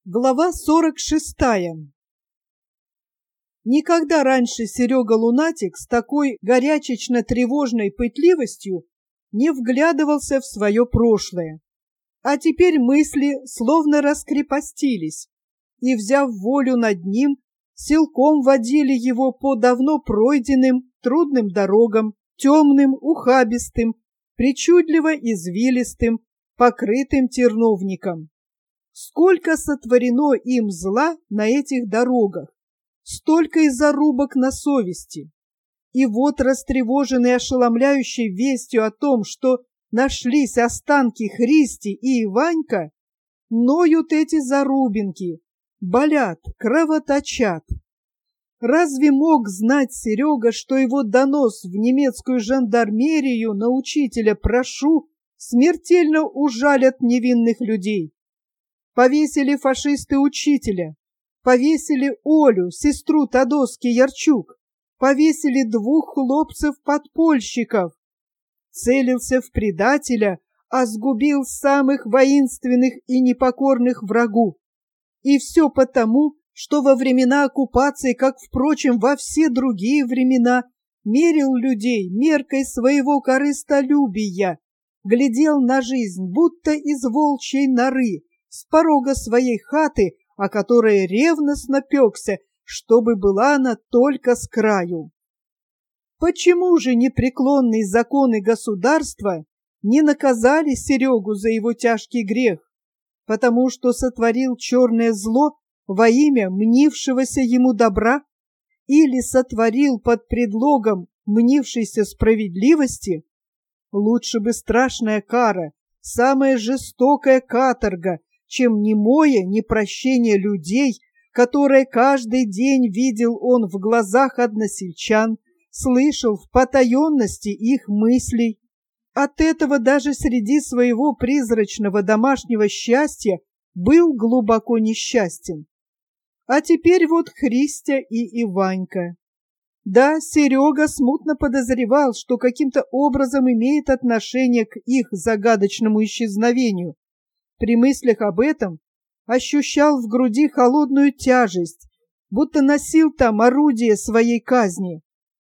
Глава 46. Никогда раньше Серега Лунатик с такой горячечно-тревожной пытливостью не вглядывался в свое прошлое. А теперь мысли словно раскрепостились и, взяв волю над ним, силком водили его по давно пройденным трудным дорогам, темным, ухабистым, причудливо извилистым, покрытым терновником. Сколько сотворено им зла на этих дорогах, столько и зарубок на совести. И вот, растревоженный ошеломляющей вестью о том, что нашлись останки Христи и Иванька, ноют эти зарубинки, болят, кровоточат. Разве мог знать Серега, что его донос в немецкую жандармерию на учителя Прошу смертельно ужалят невинных людей? Повесили фашисты учителя, повесили Олю, сестру Тадоски Ярчук, повесили 2 хлопцев-подпольщиков. Целился в предателя, а сгубил самых воинственных и непокорных врагу. И все потому, что во времена оккупации, как, впрочем, во все другие времена, мерил людей меркой своего корыстолюбия, глядел на жизнь, будто из волчьей норы, с порога своей хаты, о которой ревностно пекся, чтобы была она только с краю. Почему же непреклонные законы государства не наказали Серегу за его тяжкий грех? Потому что сотворил черное зло во имя мнившегося ему добра? Или сотворил под предлогом мнившейся справедливости? Лучше бы страшная кара, самая жестокая каторга, чем немое непрощение людей, которое каждый день видел он в глазах односельчан, слышал в потаенности их мыслей. От этого даже среди своего призрачного домашнего счастья был глубоко несчастен. А теперь вот Христя и Иванька. Да, Серега смутно подозревал, что каким-то образом имеет отношение к их загадочному исчезновению. При мыслях об этом ощущал в груди холодную тяжесть, будто носил там орудие своей казни.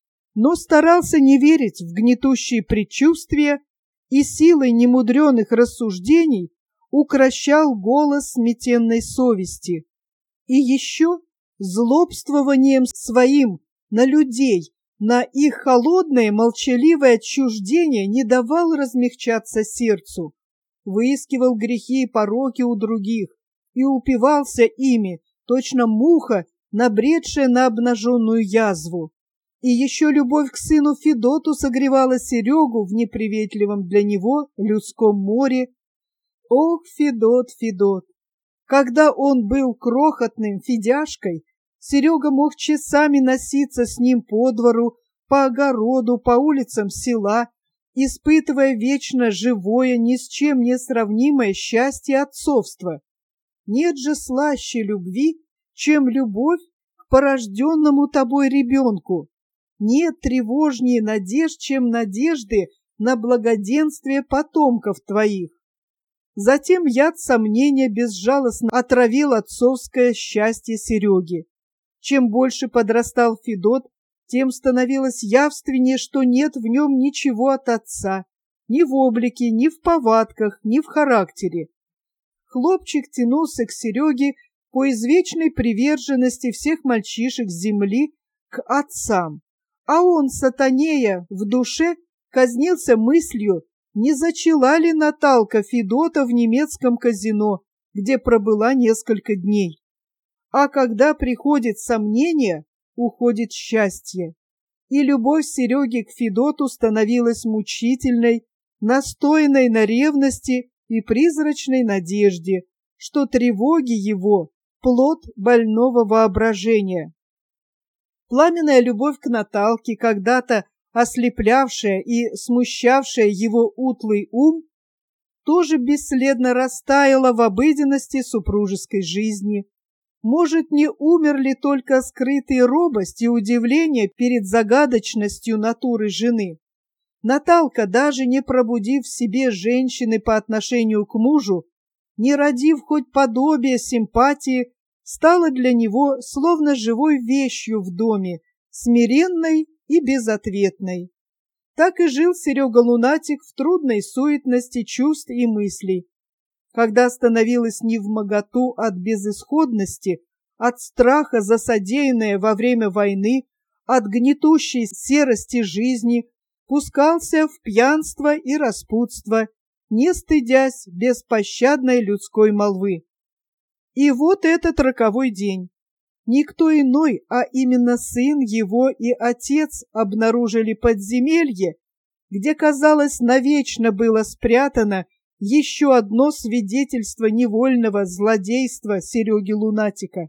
Но старался не верить в гнетущие предчувствия и силой немудреных рассуждений укрощал голос сметенной совести. И еще злобствованием своим на людей, на их холодное молчаливое отчуждение не давал размягчаться сердцу. Выискивал грехи и пороки у других и упивался ими, точно муха, набредшая на обнаженную язву. И еще любовь к сыну Федоту согревала Серегу в неприветливом для него людском море. Ох, Федот, Федот! Когда он был крохотным Федяшкой, Серега мог часами носиться с ним по двору, по огороду, по улицам села, испытывая вечно живое, ни с чем не сравнимое счастье отцовства. Нет же слаще любви, чем любовь к порожденному тобой ребенку. Нет тревожнее надежд, чем надежды на благоденствие потомков твоих. Затем яд сомнения безжалостно отравил отцовское счастье Сереги. Чем больше подрастал Федот, тем становилось явственнее, что нет в нем ничего от отца, ни в облике, ни в повадках, ни в характере. Хлопчик тянулся к Сереге по извечной приверженности всех мальчишек земли к отцам, а он, сатанея в душе, казнился мыслью, не зачала ли Наталка Федота в немецком казино, где пробыла несколько дней. А когда приходит сомнение, уходит счастье. И любовь Сереги к Федоту становилась мучительной, настойной на ревности и призрачной надежде, что тревоги его — плод больного воображения. Пламенная любовь к Наталке, когда-то ослеплявшая и смущавшая его утлый ум, тоже бесследно растаяла в обыденности супружеской жизни. Может, не умерли только скрытые робость и удивление перед загадочностью натуры жены? Наталка, даже не пробудив в себе женщины по отношению к мужу, не родив хоть подобия симпатии, стала для него словно живой вещью в доме, смиренной и безответной. Так и жил Серега-лунатик в трудной суетности чувств и мыслей. Когда становилось невмоготу от безысходности, от страха за содеянное во время войны, от гнетущей серости жизни, пускался в пьянство и распутство, не стыдясь беспощадной людской молвы. И вот этот роковой день. Никто иной, а именно сын его и отец обнаружили подземелье, где, казалось, навечно было спрятано еще одно свидетельство невольного злодейства Сереги-лунатика.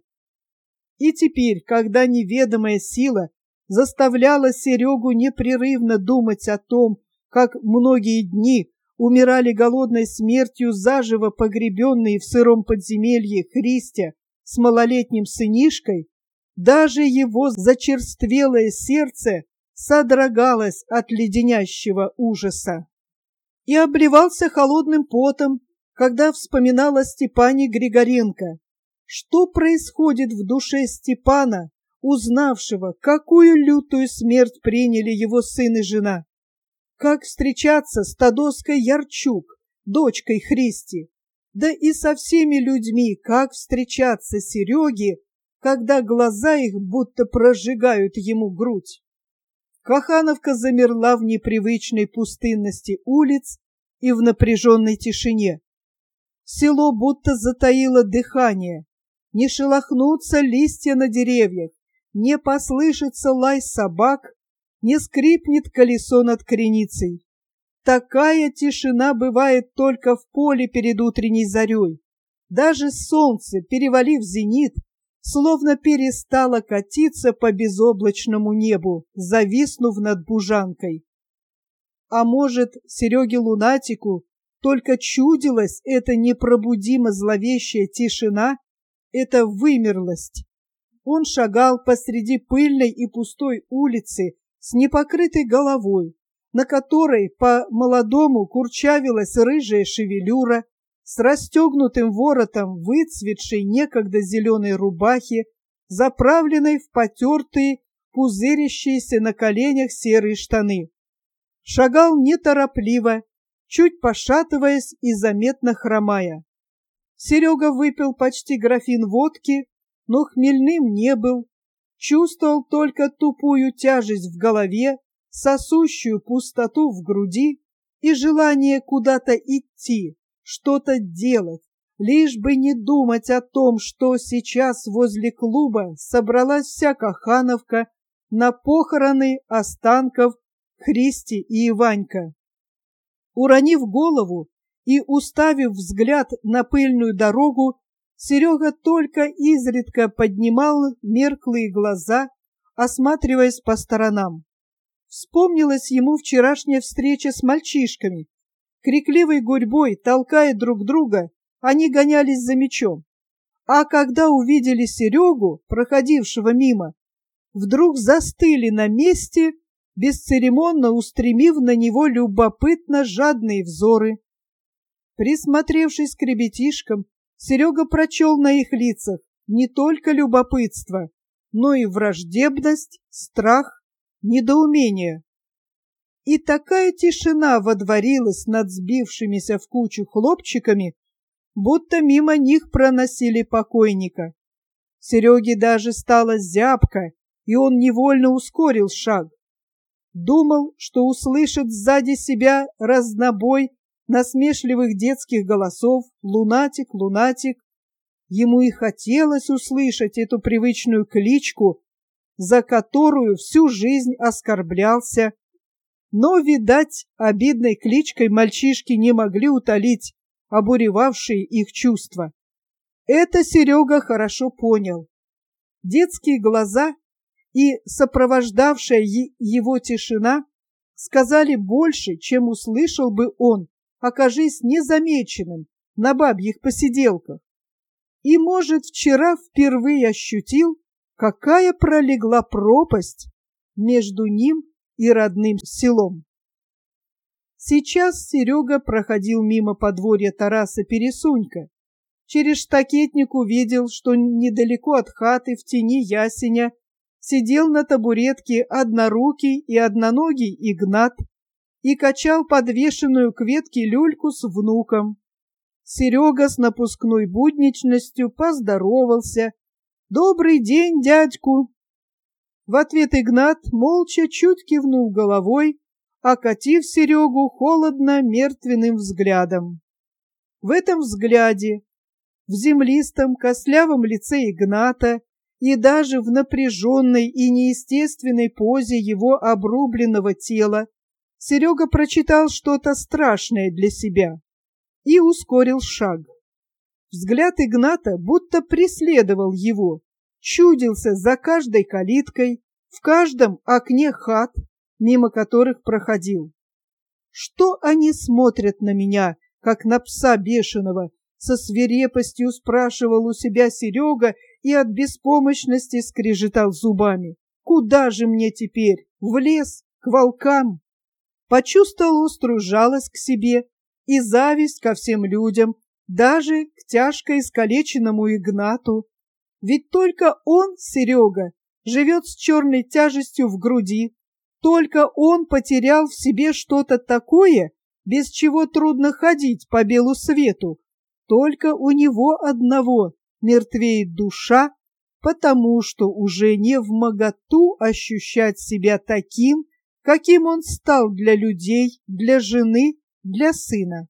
И теперь, когда неведомая сила заставляла Серегу непрерывно думать о том, как многие дни умирали голодной смертью заживо погребенные в сыром подземелье Христя с малолетним сынишкой, даже его зачерствелое сердце содрогалось от леденящего ужаса и обливался холодным потом, когда вспоминал о Степане Григоренко. Что происходит в душе Степана, узнавшего, какую лютую смерть приняли его сын и жена? Как встречаться с Тадоской Ярчук, дочкой Христи? Да и со всеми людьми, как встречаться Сереге, когда глаза их будто прожигают ему грудь? Кахановка замерла в непривычной пустынности улиц и в напряженной тишине. Село будто затаило дыхание. Не шелохнутся листья на деревьях, не послышится лай собак, не скрипнет колесо над креницей. Такая тишина бывает только в поле перед утренней зарей. Даже солнце, перевалив зенит, словно перестало катиться по безоблачному небу, зависнув над Бужанкой. А может, Сереге-лунатику только чудилась эта непробудимо зловещая тишина, эта вымерлость. Он шагал посреди пыльной и пустой улицы с непокрытой головой, на которой по-молодому курчавилась рыжая шевелюра, с расстегнутым воротом выцветшей некогда зеленой рубахи, заправленной в потертые, пузырящиеся на коленях серые штаны. Шагал неторопливо, чуть пошатываясь и заметно хромая. Серега выпил почти графин водки, но хмельным не был, чувствовал только тупую тяжесть в голове, сосущую пустоту в груди и желание куда-то идти, что-то делать, лишь бы не думать о том, что сейчас возле клуба собралась вся Кахановка на похороны останков Христи и Иванька. Уронив голову и уставив взгляд на пыльную дорогу, Серега только изредка поднимал мерклые глаза, осматриваясь по сторонам. Вспомнилась ему вчерашняя встреча с мальчишками. Крикливой гурьбой, толкая друг друга, они гонялись за мячом. А когда увидели Серегу, проходившего мимо, вдруг застыли на месте, бесцеремонно устремив на него любопытно жадные взоры. Присмотревшись к ребятишкам, Серега прочел на их лицах не только любопытство, но и враждебность, страх, недоумение. И такая тишина водворилась над сбившимися в кучу хлопчиками, будто мимо них проносили покойника. Сереге даже стало зябко, и он невольно ускорил шаг. Думал, что услышит сзади себя разнобой насмешливых детских голосов: «Лунатик, лунатик». Ему и хотелось услышать эту привычную кличку, за которую всю жизнь оскорблялся. Но, видать, обидной кличкой мальчишки не могли утолить обуревавшие их чувства. Это Серега хорошо понял. Детские глаза и сопровождавшая его тишина сказали больше, чем услышал бы он, окажись незамеченным на бабьих посиделках. И, может, вчера впервые ощутил, какая пролегла пропасть между ним и родным селом. Сейчас Серега проходил мимо подворья Тараса Пересунька, через штакетник увидел, что недалеко от хаты в тени ясеня сидел на табуретке однорукий и одноногий Игнат и качал подвешенную к ветке люльку с внуком. Серега с напускной будничностью поздоровался: «Добрый день, дядьку!» В ответ Игнат молча чуть кивнул головой, окатив Серегу холодно мертвенным взглядом. В этом взгляде, в землистом костлявом лице Игната и даже в напряженной и неестественной позе его обрубленного тела Серега прочитал что-то страшное для себя и ускорил шаг. Взгляд Игната будто преследовал его, чудился за каждой калиткой, в каждом окне хат, мимо которых проходил. «Что они смотрят на меня, как на пса бешеного?» Со свирепостью спрашивал у себя Серега и от беспомощности скрежетал зубами. «Куда же мне теперь? В лес? К волкам?» Почувствовал острую жалость к себе и зависть ко всем людям, даже к тяжко искалеченному Игнату. Ведь только он, Серега, живет с черной тяжестью в груди, только он потерял в себе что-то такое, без чего трудно ходить по белу свету. Только у него одного мертвеет душа, потому что уже не вмоготу ощущать себя таким, каким он стал для людей, для жены, для сына.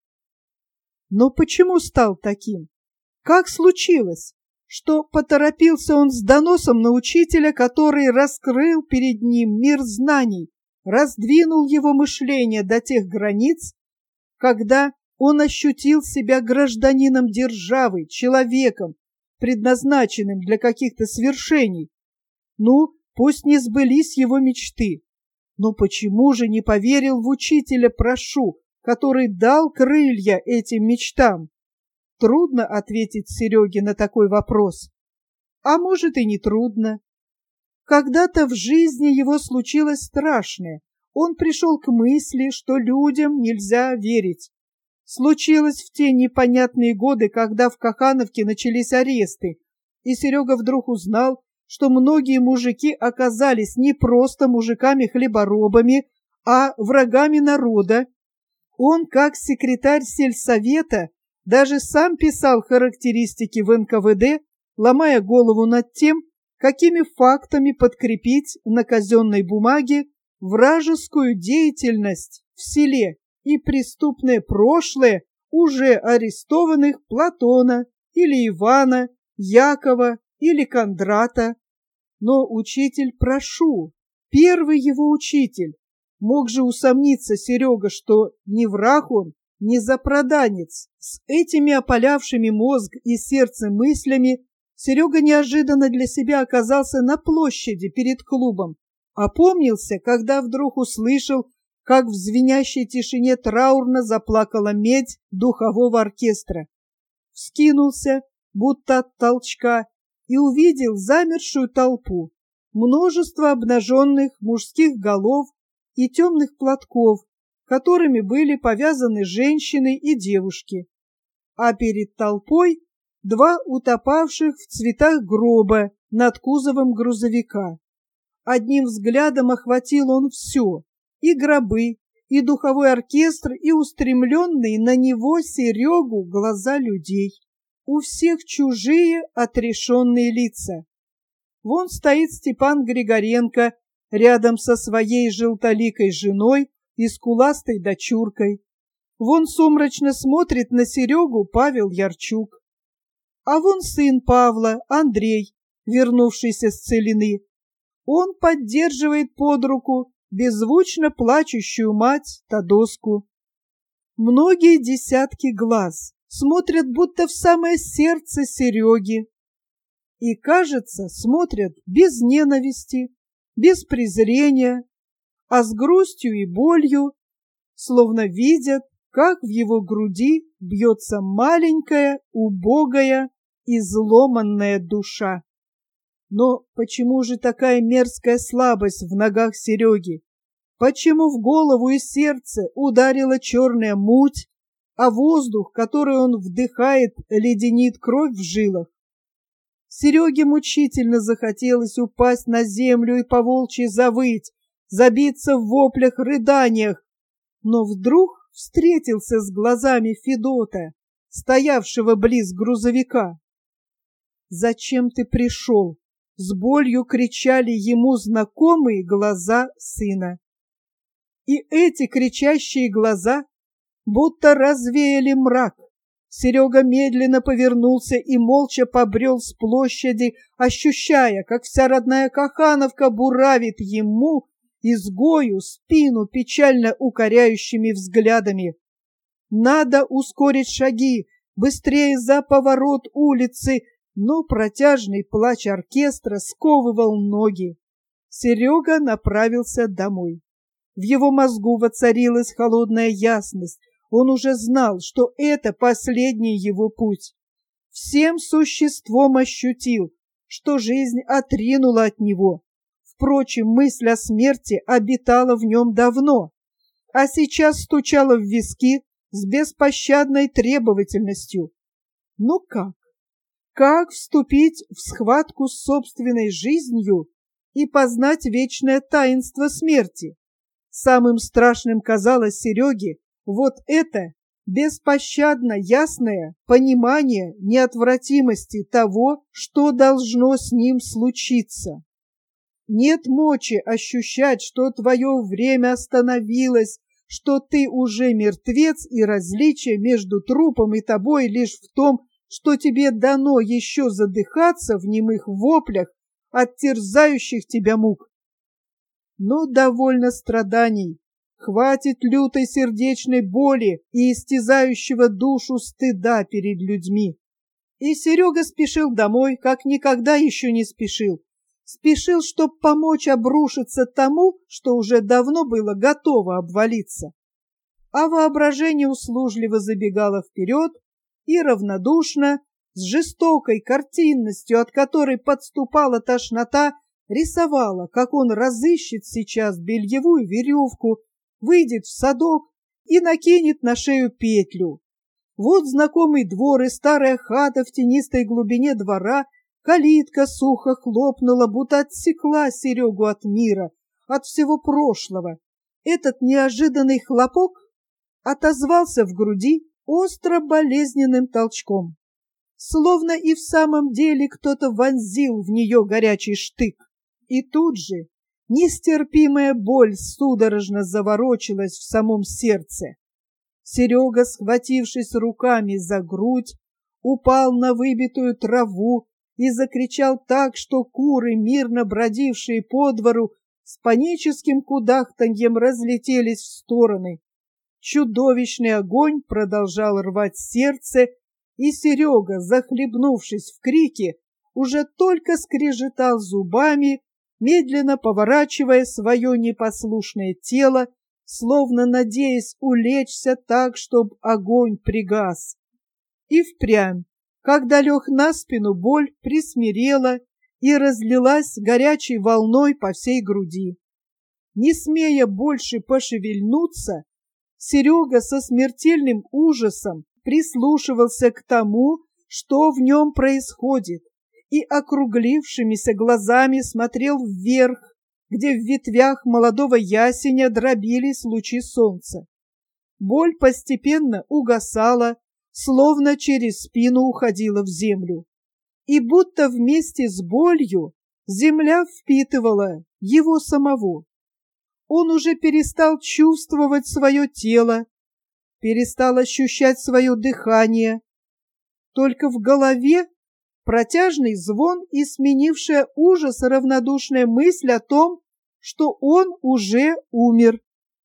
Но почему стал таким? Как случилось, что поторопился он с доносом на учителя, который раскрыл перед ним мир знаний, раздвинул его мышление до тех границ, когда он ощутил себя гражданином державы, человеком, предназначенным для каких-то свершений? Ну, пусть не сбылись его мечты, но почему же не поверил в учителя Прошу, который дал крылья этим мечтам? Трудно ответить Сереге на такой вопрос. А может, и не трудно. Когда-то в жизни его случилось страшное. Он пришел к мысли, что людям нельзя верить. Случилось в те непонятные годы, когда в Кахановке начались аресты, и Серега вдруг узнал, что многие мужики оказались не просто мужиками-хлеборобами, а врагами народа. Он, как секретарь сельсовета, даже сам писал характеристики в НКВД, ломая голову над тем, какими фактами подкрепить на казенной бумаге вражескую деятельность в селе и преступное прошлое уже арестованных Платона или Ивана, Якова или Кондрата. Но учитель Прошу, первый его учитель, мог же усомниться Серега, что не враг он, не запроданец. С этими опалявшими мозг и сердце мыслями Серега неожиданно для себя оказался на площади перед клубом. Опомнился, когда вдруг услышал, как в звенящей тишине траурно заплакала медь духового оркестра. Вскинулся, будто от толчка, и увидел замершую толпу, множество обнаженных мужских голов и темных платков, которыми были повязаны женщины и девушки. А перед толпой два утопавших в цветах гроба над кузовом грузовика. Одним взглядом охватил он все: и гробы, и духовой оркестр, и устремленные на него, Серегу, глаза людей. У всех чужие отрешенные лица. Вон стоит Степан Григоренко рядом со своей желтоликой женой и скуластой дочуркой. Вон сумрачно смотрит на Серегу Павел Ярчук. А вон сын Павла, Андрей, вернувшийся с целины. Он поддерживает под руку беззвучно плачущую мать Тадоску. Многие десятки глаз смотрят будто в самое сердце Сереги. И, кажется, смотрят без ненависти, без презрения, а с грустью и болью, словно видят, как в его груди бьется маленькая, убогая, изломанная душа. Но почему же такая мерзкая слабость в ногах Сереги? Почему в голову и сердце ударила черная муть, а воздух, который он вдыхает, леденит кровь в жилах. Сереге мучительно захотелось упасть на землю и по-волчьи завыть, забиться в воплях, рыданиях, но вдруг встретился с глазами Федота, стоявшего близ грузовика. «Зачем ты пришел?» — с болью кричали ему знакомые глаза сына. И эти кричащие глаза будто развеяли мрак. Серега медленно повернулся и молча побрел с площади, ощущая, как вся родная Кохановка буравит ему, изгою, спину печально укоряющими взглядами. Надо ускорить шаги, быстрее за поворот улицы, но протяжный плач оркестра сковывал ноги. Серега направился домой. В его мозгу воцарилась холодная ясность. Он уже знал, что это последний его путь. Всем существом ощутил, что жизнь отринула от него. Впрочем, мысль о смерти обитала в нем давно, а сейчас стучала в виски с беспощадной требовательностью. Но как? Как вступить в схватку с собственной жизнью и познать вечное таинство смерти? Самым страшным казалось Сереге вот это беспощадно ясное понимание неотвратимости того, что должно с ним случиться. Нет мочи ощущать, что твое время остановилось, что ты уже мертвец, и различие между трупом и тобой лишь в том, что тебе дано еще задыхаться в немых воплях от терзающих тебя мук. Но довольно страданий. Хватит лютой сердечной боли и истязающего душу стыда перед людьми. И Серега спешил домой, как никогда еще не спешил. Спешил, чтоб помочь обрушиться тому, что уже давно было готово обвалиться. А воображение услужливо забегало вперед и равнодушно, с жестокой картинностью, от которой подступала тошнота, рисовала, как он разыщет сейчас бельевую веревку, выйдет в садок и накинет на шею петлю. Вот знакомый двор и старая хата в тенистой глубине двора, калитка сухо хлопнула, будто отсекла Серегу от мира, от всего прошлого. Этот неожиданный хлопок отозвался в груди остро болезненным толчком. Словно и в самом деле кто-то вонзил в нее горячий штык. И тут же нестерпимая боль судорожно заворочилась в самом сердце. Серега, схватившись руками за грудь, упал на выбитую траву и закричал так, что куры, мирно бродившие по двору, с паническим кудахтаньем разлетелись в стороны. Чудовищный огонь продолжал рвать сердце, и Серега, захлебнувшись в крике, уже только скрежетал зубами, медленно поворачивая свое непослушное тело, словно надеясь улечься так, чтоб огонь пригас. И впрямь, когда лег на спину, боль присмирела и разлилась горячей волной по всей груди. Не смея больше пошевельнуться, Серега со смертельным ужасом прислушивался к тому, что в нем происходит, и округлившимися глазами смотрел вверх, где в ветвях молодого ясеня дробились лучи солнца. Боль постепенно угасала, словно через спину уходила в землю. И будто вместе с болью земля впитывала его самого. Он уже перестал чувствовать свое тело, перестал ощущать свое дыхание. Только в голове протяжный звон и сменившая ужас равнодушная мысль о том, что он уже умер.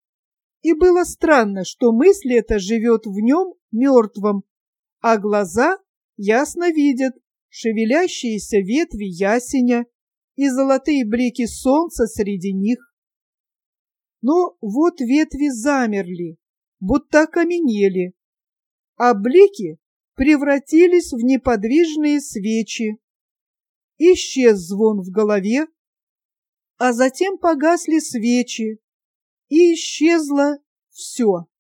И было странно, что мысль эта живет в нем мертвым, а глаза ясно видят шевелящиеся ветви ясеня и золотые блики солнца среди них. Но вот ветви замерли, будто окаменели, а блики превратились в неподвижные свечи. Исчез звон в голове, а затем погасли свечи, и исчезло все.